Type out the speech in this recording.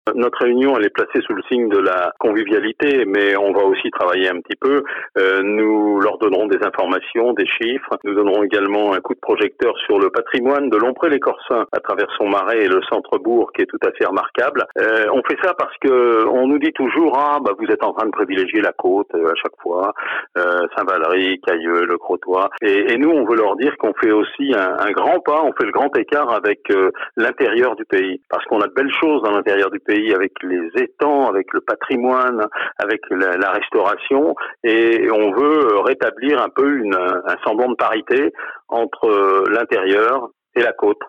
Notre réunion, elle est placée sous le signe de la convivialité, mais on va aussi travailler un petit peu. Nous leur donnerons des informations, des chiffres. Nous donnerons également un coup de projecteur sur le patrimoine de Lompré-les-Corsins à travers son marais et le centre-bourg qui est tout à fait remarquable. On fait ça parce que on nous dit toujours vous êtes en train de privilégier la côte à chaque fois, Saint-Valery, Cailleux, le Crotoy. Et nous, on veut leur dire qu'on fait aussi un grand pas, on fait le grand écart avec l'intérieur du pays, parce qu'on a de belles choses dans l'intérieur du pays, avec les étangs, avec le patrimoine, avec la restauration, et on veut rétablir un peu un semblant de parité entre l'intérieur et la côte.